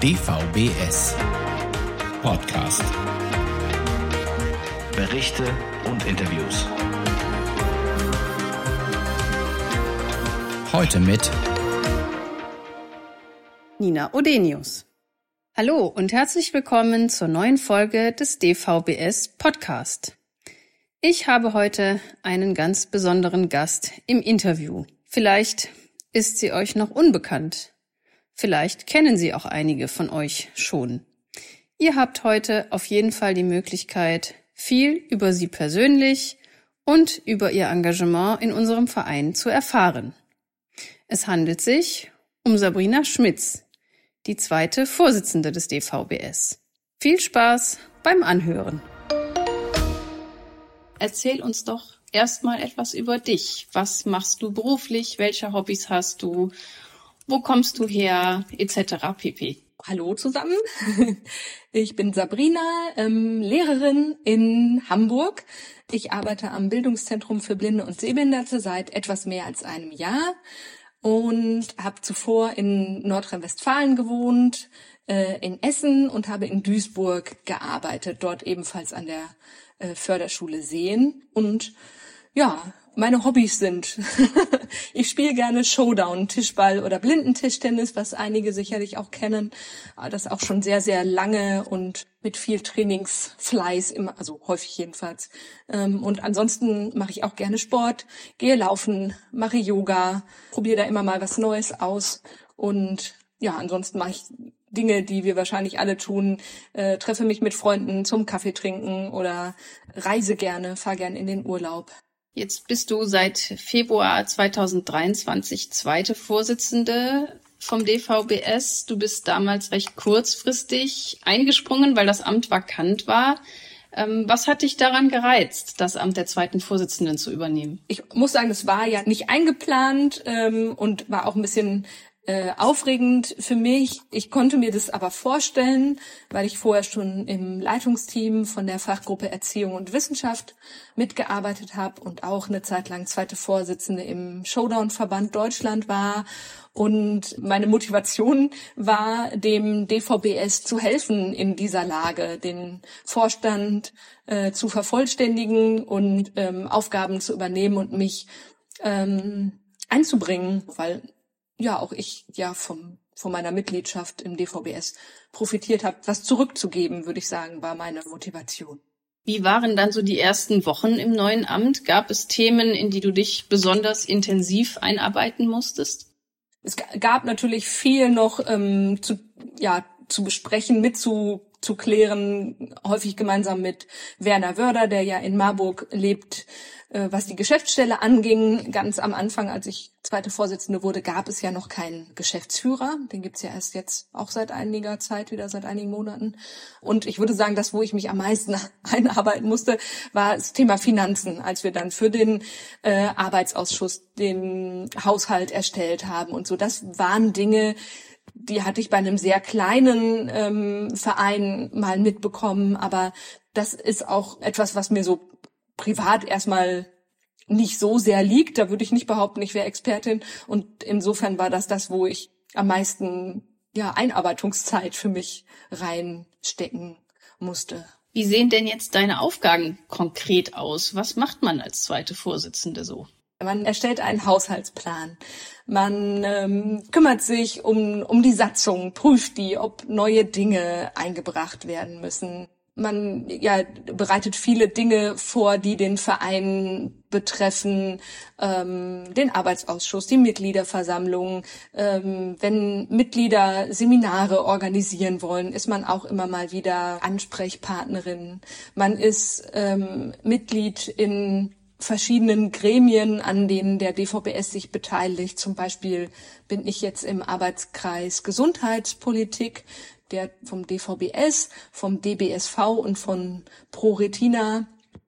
DVBS Podcast. Berichte und Interviews. Heute mit Nina Odenius. Hallo und herzlich willkommen zur neuen Folge des DVBS Podcast. Ich habe heute einen ganz besonderen Gast im Interview. Vielleicht ist sie euch noch unbekannt. Vielleicht kennen sie auch einige von euch schon. Ihr habt heute auf jeden Fall die Möglichkeit, viel über sie persönlich und über ihr Engagement in unserem Verein zu erfahren. Es handelt sich um Sabrina Schmitz, die zweite Vorsitzende des DVBS. Viel Spaß beim Anhören. Erzähl uns doch erstmal etwas über dich. Was machst du beruflich? Welche Hobbys hast du? Wo kommst du her? Etc. pp. Hallo zusammen, ich bin Sabrina, Lehrerin in Hamburg. Ich arbeite am Bildungszentrum für Blinde und Sehbehinderte seit etwas mehr als einem Jahr und habe zuvor in Nordrhein-Westfalen gewohnt, in Essen und habe in Duisburg gearbeitet, dort ebenfalls an der Förderschule Sehen. Und ja, meine Hobbys sind, ich spiele gerne Showdown, Tischball oder Blindentischtennis, was einige sicherlich auch kennen. Das auch schon sehr, sehr lange und mit viel Trainingsfleiß, immer, also häufig jedenfalls. Und ansonsten mache ich auch gerne Sport, gehe laufen, mache Yoga, probiere da immer mal was Neues aus. Und ja, ansonsten mache ich Dinge, die wir wahrscheinlich alle tun, treffe mich mit Freunden zum Kaffee trinken oder reise gerne, fahre gerne in den Urlaub. Jetzt bist du seit Februar 2023 zweite Vorsitzende vom DVBS. Du bist damals recht kurzfristig eingesprungen, weil das Amt vakant war. Was hat dich daran gereizt, das Amt der zweiten Vorsitzenden zu übernehmen? Ich muss sagen, es war ja nicht eingeplant und war auch ein bisschen aufregend für mich. Ich konnte mir das aber vorstellen, weil ich vorher schon im Leitungsteam von der Fachgruppe Erziehung und Wissenschaft mitgearbeitet habe und auch eine Zeit lang zweite Vorsitzende im Showdown-Verband Deutschland war. Und meine Motivation war, dem DVBS zu helfen in dieser Lage, den Vorstand zu vervollständigen und Aufgaben zu übernehmen und mich einzubringen, weil ja auch ich ja von meiner Mitgliedschaft im DVBS profitiert habe. Was zurückzugeben, würde ich sagen, war meine Motivation. Wie waren dann so die ersten Wochen im neuen Amt? Gab es Themen, in die du dich besonders intensiv einarbeiten musstest? Es gab natürlich viel noch zu besprechen, mitzuklären, häufig gemeinsam mit Werner Wörder, der ja in Marburg lebt. Was die Geschäftsstelle anging, ganz am Anfang, als ich zweite Vorsitzende wurde, gab es ja noch keinen Geschäftsführer. Den gibt's ja erst jetzt auch seit einiger Zeit, wieder seit einigen Monaten. Und ich würde sagen, das, wo ich mich am meisten einarbeiten musste, war das Thema Finanzen, als wir dann für den Arbeitsausschuss den Haushalt erstellt haben und so. Das waren Dinge, die hatte ich bei einem sehr kleinen Verein mal mitbekommen, aber das ist auch etwas, was mir so privat erstmal nicht so sehr liegt. Da würde ich nicht behaupten, ich wäre Expertin. Und insofern war das, wo ich am meisten Einarbeitungszeit für mich reinstecken musste. Wie sehen denn jetzt deine Aufgaben konkret aus? Was macht man als zweite Vorsitzende so? Man erstellt einen Haushaltsplan. Man kümmert sich um die Satzung, prüft die, ob neue Dinge eingebracht werden müssen. Man bereitet viele Dinge vor, die den Verein betreffen, den Arbeitsausschuss, die Mitgliederversammlung. Wenn Mitglieder Seminare organisieren wollen, ist man auch immer mal wieder Ansprechpartnerin. Man ist Mitglied in verschiedenen Gremien, an denen der DVBS sich beteiligt. Zum Beispiel bin ich jetzt im Arbeitskreis Gesundheitspolitik, der vom DVBS, vom DBSV und von ProRetina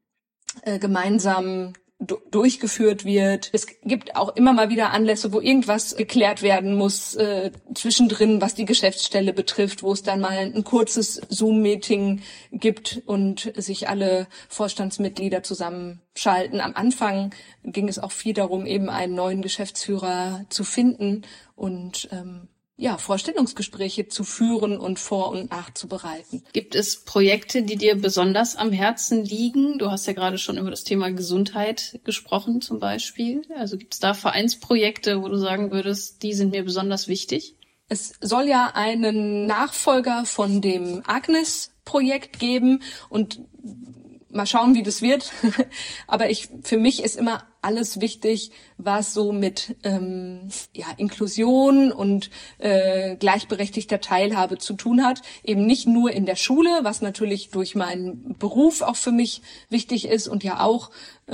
gemeinsam durchgeführt wird. Es gibt auch immer mal wieder Anlässe, wo irgendwas geklärt werden muss zwischendrin, was die Geschäftsstelle betrifft, wo es dann mal ein kurzes Zoom-Meeting gibt und sich alle Vorstandsmitglieder zusammenschalten. Am Anfang ging es auch viel darum, eben einen neuen Geschäftsführer zu finden und Vorstellungsgespräche zu führen und vor- und nachzubereiten. Gibt es Projekte, die dir besonders am Herzen liegen? Du hast ja gerade schon über das Thema Gesundheit gesprochen zum Beispiel. Also gibt es da Vereinsprojekte, wo du sagen würdest, die sind mir besonders wichtig? Es soll ja einen Nachfolger von dem Agnes-Projekt geben und mal schauen, wie das wird. Aber für mich ist immer alles wichtig, was so mit Inklusion und gleichberechtigter Teilhabe zu tun hat. Eben nicht nur in der Schule, was natürlich durch meinen Beruf auch für mich wichtig ist und ja auch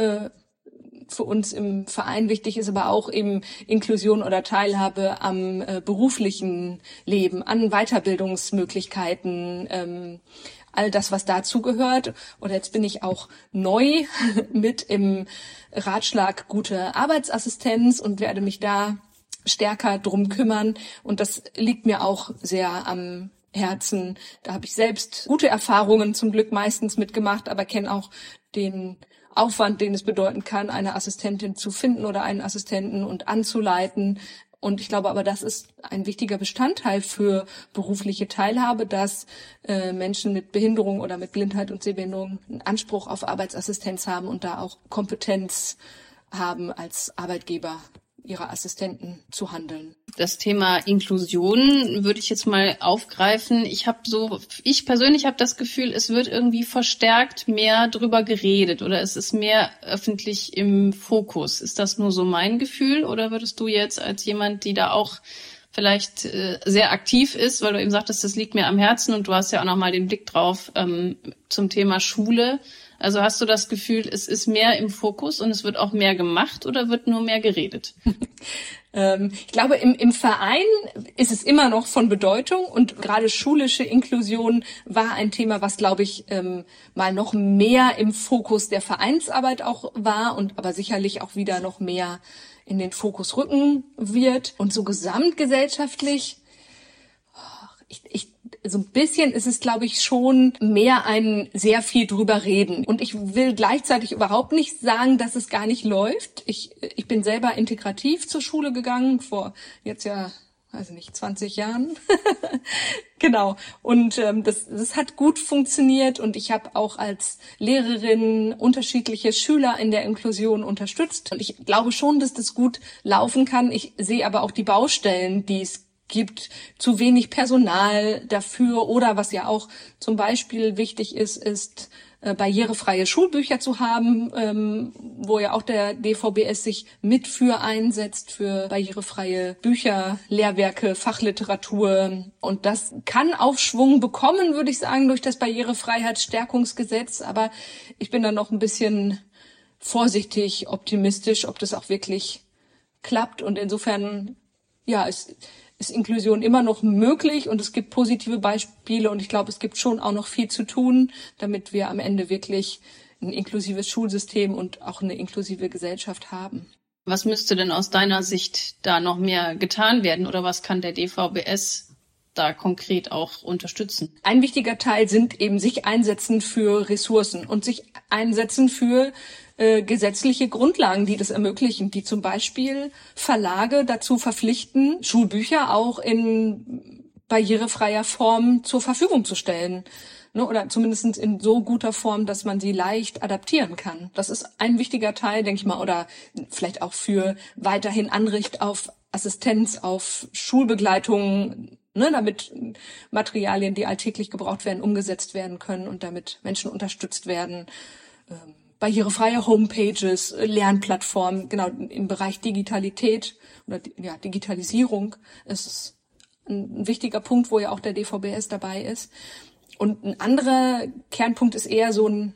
für uns im Verein wichtig ist, aber auch eben Inklusion oder Teilhabe am beruflichen Leben, an Weiterbildungsmöglichkeiten, all das, was dazugehört. Oder jetzt bin ich auch neu mit im Ratschlag Gute Arbeitsassistenz und werde mich da stärker drum kümmern. Und das liegt mir auch sehr am Herzen. Da habe ich selbst gute Erfahrungen zum Glück meistens mitgemacht, aber kenne auch den Aufwand, den es bedeuten kann, eine Assistentin zu finden oder einen Assistenten und anzuleiten. Und ich glaube aber, das ist ein wichtiger Bestandteil für berufliche Teilhabe, dass Menschen mit Behinderung oder mit Blindheit und Sehbehinderung einen Anspruch auf Arbeitsassistenz haben und da auch Kompetenz haben, als Arbeitgeber ihrer Assistenten zu handeln. Das Thema Inklusion würde ich jetzt mal aufgreifen. Ich persönlich habe das Gefühl, es wird irgendwie verstärkt mehr drüber geredet oder es ist mehr öffentlich im Fokus. Ist das nur so mein Gefühl oder würdest du jetzt als jemand, die da auch vielleicht sehr aktiv ist, weil du eben sagtest, das liegt mir am Herzen und du hast ja auch nochmal den Blick drauf zum Thema Schule. Also hast du das Gefühl, es ist mehr im Fokus und es wird auch mehr gemacht oder wird nur mehr geredet? Ich glaube, im Verein ist es immer noch von Bedeutung und gerade schulische Inklusion war ein Thema, was, glaube ich, mal noch mehr im Fokus der Vereinsarbeit auch war und aber sicherlich auch wieder noch mehr in den Fokus rücken wird. Und so gesamtgesellschaftlich, so ein bisschen ist es, glaube ich, schon mehr ein sehr viel drüber reden. Und ich will gleichzeitig überhaupt nicht sagen, dass es gar nicht läuft. Ich bin selber integrativ zur Schule gegangen, vor jetzt 20 Jahren. Genau. Und das hat gut funktioniert. Und ich habe auch als Lehrerin unterschiedliche Schüler in der Inklusion unterstützt. Und ich glaube schon, dass das gut laufen kann. Ich sehe aber auch die Baustellen, die es gibt, zu wenig Personal dafür oder was ja auch zum Beispiel wichtig ist barrierefreie Schulbücher zu haben, wo ja auch der DVBS sich mit für einsetzt, für barrierefreie Bücher, Lehrwerke, Fachliteratur. Und das kann Aufschwung bekommen, würde ich sagen, durch das Barrierefreiheitsstärkungsgesetz. Aber ich bin da noch ein bisschen vorsichtig optimistisch, ob das auch wirklich klappt. Und insofern, ist Inklusion immer noch möglich und es gibt positive Beispiele und ich glaube, es gibt schon auch noch viel zu tun, damit wir am Ende wirklich ein inklusives Schulsystem und auch eine inklusive Gesellschaft haben. Was müsste denn aus deiner Sicht da noch mehr getan werden oder was kann der DVBS da konkret auch unterstützen? Ein wichtiger Teil sind eben sich einsetzen für Ressourcen und sich einsetzen für gesetzliche Grundlagen, die das ermöglichen, die zum Beispiel Verlage dazu verpflichten, Schulbücher auch in barrierefreier Form zur Verfügung zu stellen. Oder zumindest in so guter Form, dass man sie leicht adaptieren kann. Das ist ein wichtiger Teil, denke ich mal, oder vielleicht auch für weiterhin Anrecht auf Assistenz, auf Schulbegleitung, damit Materialien, die alltäglich gebraucht werden, umgesetzt werden können und damit Menschen unterstützt werden. Barrierefreie Homepages, Lernplattformen, genau im Bereich Digitalität oder Digitalisierung ist es ein wichtiger Punkt, wo ja auch der DVBS dabei ist. Und ein anderer Kernpunkt ist eher so ein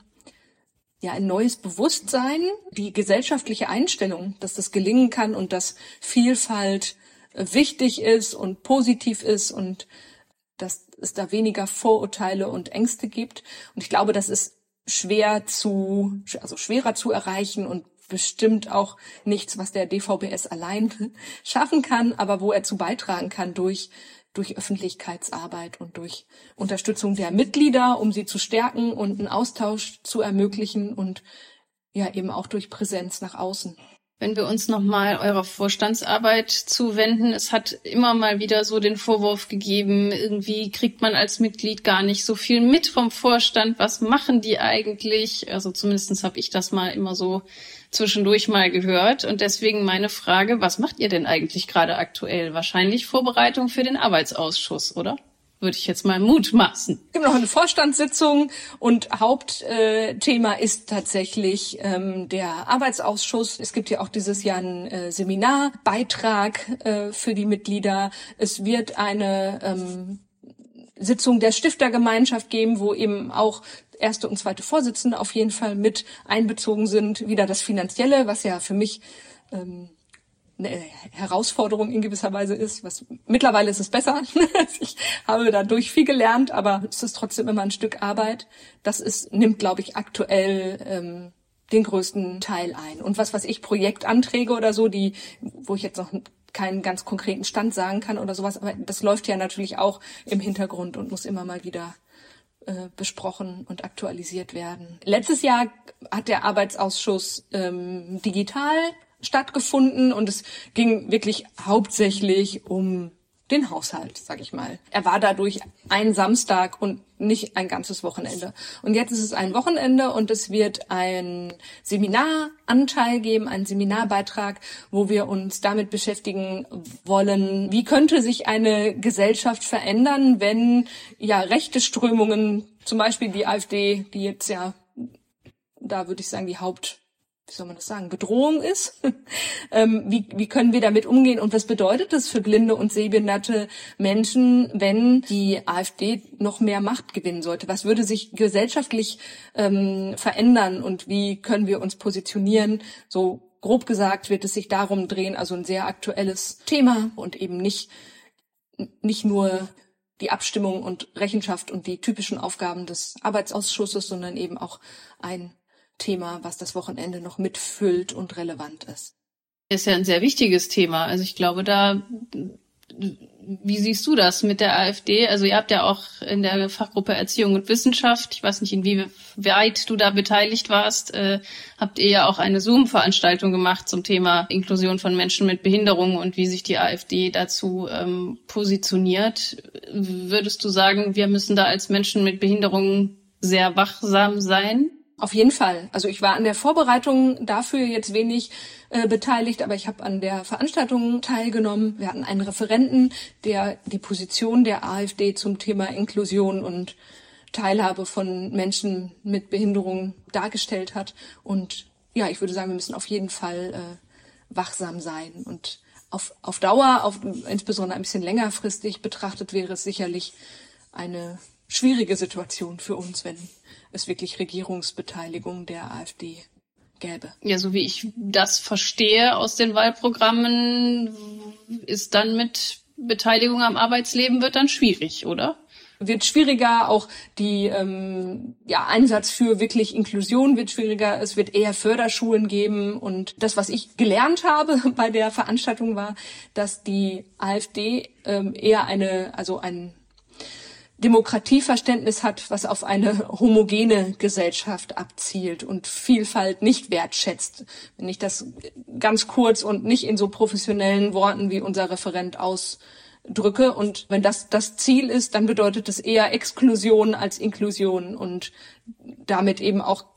neues Bewusstsein, die gesellschaftliche Einstellung, dass das gelingen kann und dass Vielfalt wichtig ist und positiv ist und dass es da weniger Vorurteile und Ängste gibt. Und ich glaube, das ist schwerer zu erreichen und bestimmt auch nichts, was der DVBS allein schaffen kann, aber wo er zu beitragen kann durch Öffentlichkeitsarbeit und durch Unterstützung der Mitglieder, um sie zu stärken und einen Austausch zu ermöglichen und eben auch durch Präsenz nach außen. Wenn wir uns nochmal eurer Vorstandsarbeit zuwenden, es hat immer mal wieder so den Vorwurf gegeben, irgendwie kriegt man als Mitglied gar nicht so viel mit vom Vorstand. Was machen die eigentlich? Also zumindest habe ich das mal immer so zwischendurch mal gehört. Und deswegen meine Frage, was macht ihr denn eigentlich gerade aktuell? Wahrscheinlich Vorbereitung für den Arbeitsausschuss, oder? Würde ich jetzt mal mutmaßen. Es gibt noch eine Vorstandssitzung und Hauptthema ist tatsächlich der Arbeitsausschuss. Es gibt ja auch dieses Jahr einen Seminarbeitrag für die Mitglieder. Es wird eine Sitzung der Stiftergemeinschaft geben, wo eben auch erste und zweite Vorsitzende auf jeden Fall mit einbezogen sind. Wieder das Finanzielle, was ja für mich eine Herausforderung in gewisser Weise ist. Mittlerweile ist es besser. Ich habe dadurch viel gelernt, aber es ist trotzdem immer ein Stück Arbeit. Nimmt, glaube ich, aktuell den größten Teil ein. Und was ich, Projektanträge oder so, wo ich jetzt noch keinen ganz konkreten Stand sagen kann oder sowas, aber das läuft ja natürlich auch im Hintergrund und muss immer mal wieder besprochen und aktualisiert werden. Letztes Jahr hat der Arbeitsausschuss digital stattgefunden und es ging wirklich hauptsächlich um den Haushalt, sag ich mal. Er war dadurch ein Samstag und nicht ein ganzes Wochenende. Und jetzt ist es ein Wochenende und es wird ein Seminaranteil geben, einen Seminarbeitrag, wo wir uns damit beschäftigen wollen, wie könnte sich eine Gesellschaft verändern, wenn ja rechte Strömungen, zum Beispiel die AfD, die jetzt ja, da würde ich sagen, die Bedrohung ist. Wie können wir damit umgehen und was bedeutet das für blinde und sehbehinderte Menschen, wenn die AfD noch mehr Macht gewinnen sollte? Was würde sich gesellschaftlich verändern und wie können wir uns positionieren? So grob gesagt wird es sich darum drehen, also ein sehr aktuelles Thema und eben nicht nur die Abstimmung und Rechenschaft und die typischen Aufgaben des Arbeitsausschusses, sondern eben auch ein Thema, was das Wochenende noch mitfüllt und relevant ist. Ist ja ein sehr wichtiges Thema. Also ich glaube, wie siehst du das mit der AfD? Also ihr habt ja auch in der Fachgruppe Erziehung und Wissenschaft, ich weiß nicht, inwieweit du da beteiligt warst, habt ihr ja auch eine Zoom-Veranstaltung gemacht zum Thema Inklusion von Menschen mit Behinderung und wie sich die AfD dazu positioniert. Würdest du sagen, wir müssen da als Menschen mit Behinderung sehr wachsam sein? Auf jeden Fall. Also ich war an der Vorbereitung dafür jetzt wenig beteiligt, aber ich habe an der Veranstaltung teilgenommen. Wir hatten einen Referenten, der die Position der AfD zum Thema Inklusion und Teilhabe von Menschen mit Behinderung dargestellt hat. Und ja, ich würde sagen, wir müssen auf jeden Fall wachsam sein. Und auf Dauer, insbesondere ein bisschen längerfristig betrachtet, wäre es sicherlich eine schwierige Situation für uns, wenn es wirklich Regierungsbeteiligung der AfD gäbe. Ja, so wie ich das verstehe aus den Wahlprogrammen, ist dann mit Beteiligung am Arbeitsleben wird dann schwierig, oder? Wird schwieriger, auch die Einsatz für wirklich Inklusion wird schwieriger, es wird eher Förderschulen geben und das, was ich gelernt habe bei der Veranstaltung war, dass die AfD eher ein Demokratieverständnis hat, was auf eine homogene Gesellschaft abzielt und Vielfalt nicht wertschätzt. Wenn ich das ganz kurz und nicht in so professionellen Worten wie unser Referent ausdrücke. Und wenn das Ziel ist, dann bedeutet es eher Exklusion als Inklusion und damit eben auch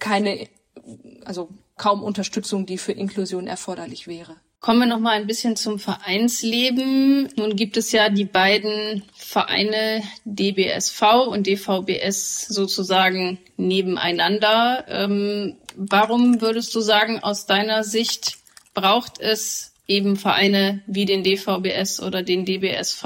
kaum Unterstützung, die für Inklusion erforderlich wäre. Kommen wir noch mal ein bisschen zum Vereinsleben. Nun gibt es ja die beiden Vereine DBSV und DVBS sozusagen nebeneinander. Warum würdest du sagen, aus deiner Sicht braucht es eben Vereine wie den DVBS oder den DBSV?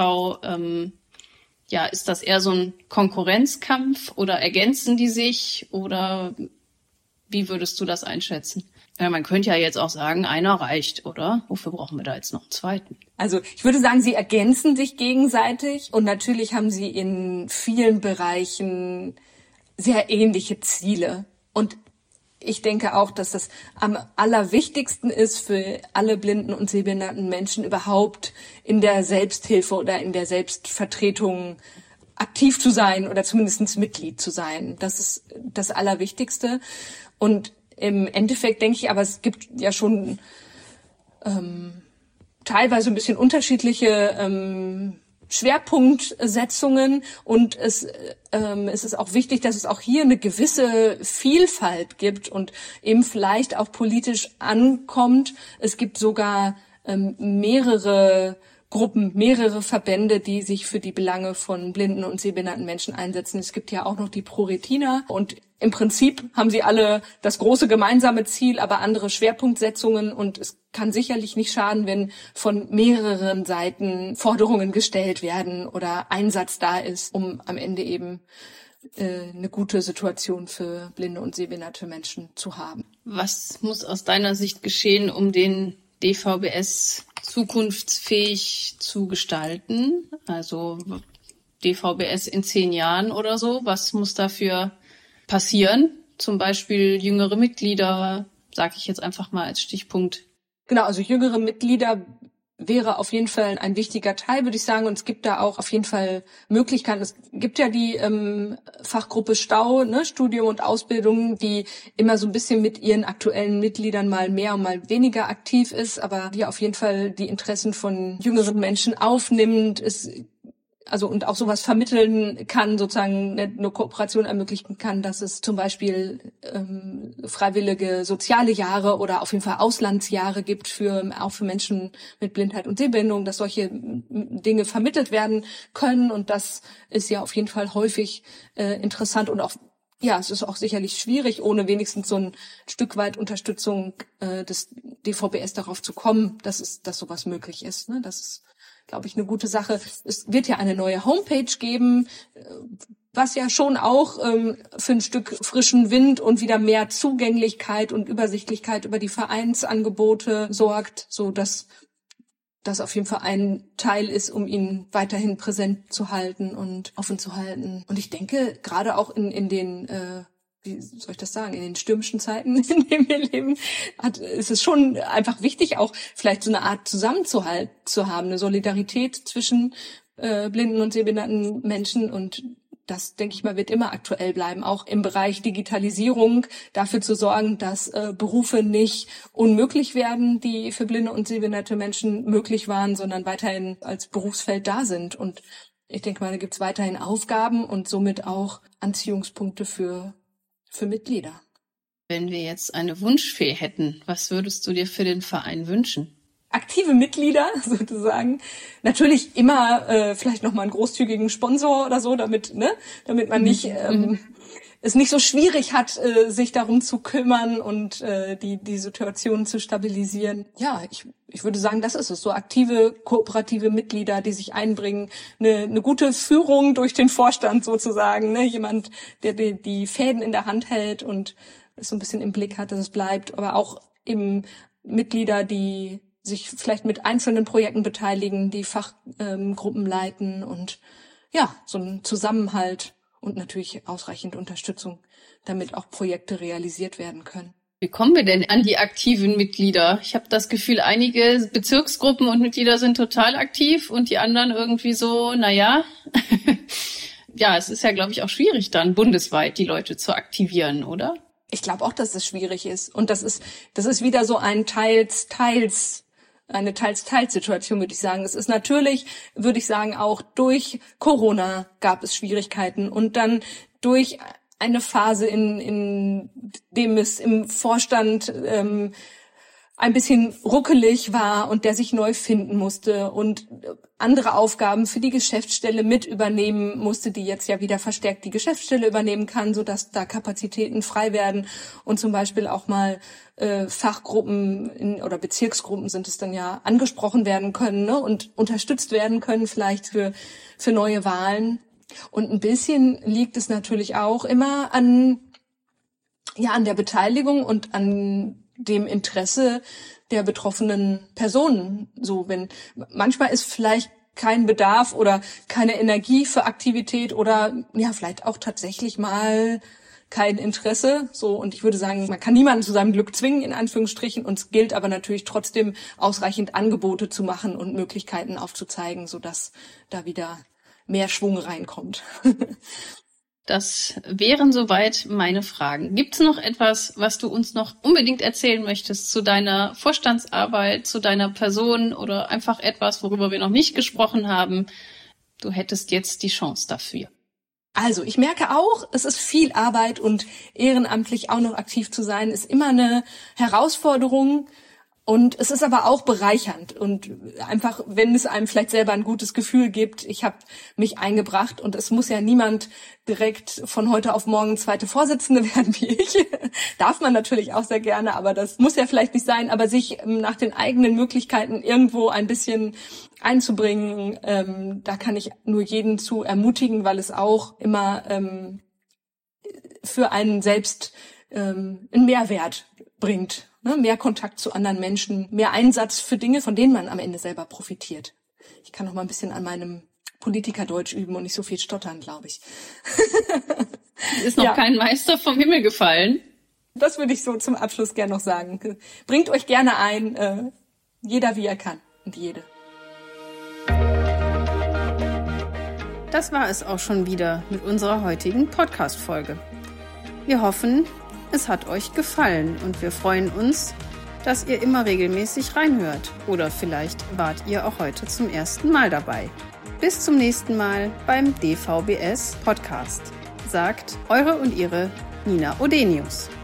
Ist das eher so ein Konkurrenzkampf oder ergänzen die sich oder wie würdest du das einschätzen? Ja, man könnte ja jetzt auch sagen, einer reicht, oder? Wofür brauchen wir da jetzt noch einen zweiten? Also ich würde sagen, sie ergänzen sich gegenseitig und natürlich haben sie in vielen Bereichen sehr ähnliche Ziele. Und ich denke auch, dass das am allerwichtigsten ist für alle blinden und sehbehinderten Menschen überhaupt in der Selbsthilfe oder in der Selbstvertretung aktiv zu sein oder zumindest Mitglied zu sein. Das ist das Allerwichtigste. Und im Endeffekt denke ich, aber es gibt ja schon teilweise ein bisschen unterschiedliche Schwerpunktsetzungen und es ist auch wichtig, dass es auch hier eine gewisse Vielfalt gibt und eben vielleicht auch politisch ankommt. Es gibt sogar mehrere Gruppen, mehrere Verbände, die sich für die Belange von blinden und sehbehinderten Menschen einsetzen. Es gibt ja auch noch die ProRetina und im Prinzip haben sie alle das große gemeinsame Ziel, aber andere Schwerpunktsetzungen und es kann sicherlich nicht schaden, wenn von mehreren Seiten Forderungen gestellt werden oder Einsatz da ist, um am Ende eben eine gute Situation für blinde und sehbehinderte Menschen zu haben. Was muss aus deiner Sicht geschehen, um den DVBS zukunftsfähig zu gestalten? Also DVBS in 10 Jahren oder so. Was muss dafür passieren? Zum Beispiel jüngere Mitglieder, sage ich jetzt einfach mal als Stichpunkt. Genau, also jüngere Mitglieder wäre auf jeden Fall ein wichtiger Teil, würde ich sagen. Und es gibt da auch auf jeden Fall Möglichkeiten. Es gibt ja die Fachgruppe STAU, ne, Studium und Ausbildung, die immer so ein bisschen mit ihren aktuellen Mitgliedern mal mehr und mal weniger aktiv ist, aber die auf jeden Fall die Interessen von jüngeren Menschen aufnimmt. Und auch sowas vermitteln kann, sozusagen eine Kooperation ermöglichen kann, dass es zum Beispiel freiwillige soziale Jahre oder auf jeden Fall Auslandsjahre gibt auch für Menschen mit Blindheit und Sehbehinderung, dass solche Dinge vermittelt werden können und das ist ja auf jeden Fall häufig interessant und auch es ist auch sicherlich schwierig, ohne wenigstens so ein Stück weit Unterstützung des DVBS darauf zu kommen, dass sowas möglich ist. Ne? Das ist, glaube ich, eine gute Sache. Es wird ja eine neue Homepage geben, was ja schon auch für ein Stück frischen Wind und wieder mehr Zugänglichkeit und Übersichtlichkeit über die Vereinsangebote sorgt, so dass das auf jeden Fall ein Teil ist, um ihn weiterhin präsent zu halten und offen zu halten. Und ich denke, gerade auch in den wie soll ich das sagen, in den stürmischen Zeiten, in denen wir leben, ist es schon einfach wichtig, auch vielleicht so eine Art Zusammenhalt zu haben, eine Solidarität zwischen blinden und sehbehinderten Menschen und das, denke ich mal, wird immer aktuell bleiben, auch im Bereich Digitalisierung dafür zu sorgen, dass Berufe nicht unmöglich werden, die für blinde und sehbehinderte Menschen möglich waren, sondern weiterhin als Berufsfeld da sind. Und ich denke mal, da gibt es weiterhin Aufgaben und somit auch Anziehungspunkte für Mitglieder. Wenn wir jetzt eine Wunschfee hätten, was würdest du dir für den Verein wünschen? Aktive Mitglieder sozusagen. Natürlich immer vielleicht noch mal einen großzügigen Sponsor oder so, damit man nicht es nicht so schwierig hat, sich darum zu kümmern und die Situation zu stabilisieren. Ja, ich würde sagen, das ist es. So aktive, kooperative Mitglieder, die sich einbringen, eine gute Führung durch den Vorstand sozusagen, ne? Jemand, der die Fäden in der Hand hält und es so ein bisschen im Blick hat, dass es bleibt, aber auch eben Mitglieder, die sich vielleicht mit einzelnen Projekten beteiligen, die Fachgruppen leiten und ja, so ein Zusammenhalt und natürlich ausreichend Unterstützung, damit auch Projekte realisiert werden können. Wie kommen wir denn an die aktiven Mitglieder? Ich habe das Gefühl, einige Bezirksgruppen und Mitglieder sind total aktiv und die anderen irgendwie so, naja. Ja, es ist ja, glaube ich, auch schwierig dann bundesweit die Leute zu aktivieren, oder? Ich glaube auch, dass es schwierig ist. Und das ist wieder so eine Teils-Teils-Situation, würde ich sagen. Es ist natürlich, würde ich sagen, auch durch Corona gab es Schwierigkeiten und dann durch eine Phase, in dem es im Vorstand ein bisschen ruckelig war und der sich neu finden musste und andere Aufgaben für die Geschäftsstelle mit übernehmen musste, die jetzt ja wieder verstärkt die Geschäftsstelle übernehmen kann, sodass da Kapazitäten frei werden und zum Beispiel auch mal Fachgruppen oder Bezirksgruppen sind es dann ja angesprochen werden können, ne, und unterstützt werden können vielleicht für neue Wahlen. Und ein bisschen liegt es natürlich auch immer an der Beteiligung und an dem Interesse der betroffenen Personen. So, wenn manchmal ist vielleicht kein Bedarf oder keine Energie für Aktivität oder ja, vielleicht auch tatsächlich mal kein Interesse. So, und ich würde sagen, man kann niemanden zu seinem Glück zwingen, in Anführungsstrichen. Und es gilt aber natürlich trotzdem ausreichend Angebote zu machen und Möglichkeiten aufzuzeigen, sodass da wieder mehr Schwung reinkommt. Das wären soweit meine Fragen. Gibt es noch etwas, was du uns noch unbedingt erzählen möchtest zu deiner Vorstandsarbeit, zu deiner Person oder einfach etwas, worüber wir noch nicht gesprochen haben? Du hättest jetzt die Chance dafür. Also, ich merke auch, es ist viel Arbeit und ehrenamtlich auch noch aktiv zu sein, ist immer eine Herausforderung. Und es ist aber auch bereichernd und einfach, wenn es einem vielleicht selber ein gutes Gefühl gibt, ich habe mich eingebracht und es muss ja niemand direkt von heute auf morgen zweite Vorsitzende werden wie ich. Darf man natürlich auch sehr gerne, aber das muss ja vielleicht nicht sein, aber sich nach den eigenen Möglichkeiten irgendwo ein bisschen einzubringen, da kann ich nur jeden zu ermutigen, weil es auch immer für einen selbst einen Mehrwert bringt. Ne, mehr Kontakt zu anderen Menschen, mehr Einsatz für Dinge, von denen man am Ende selber profitiert. Ich kann noch mal ein bisschen an meinem Politikerdeutsch üben und nicht so viel stottern, glaube ich. Ist noch kein Meister vom Himmel gefallen. Das würde ich so zum Abschluss gerne noch sagen. Bringt euch gerne ein, jeder wie er kann und jede. Das war es auch schon wieder mit unserer heutigen Podcast-Folge. Wir hoffen, es hat euch gefallen und wir freuen uns, dass ihr immer regelmäßig reinhört. Oder vielleicht wart ihr auch heute zum ersten Mal dabei. Bis zum nächsten Mal beim DVBS Podcast. Sagt eure und ihre Nina Odenius.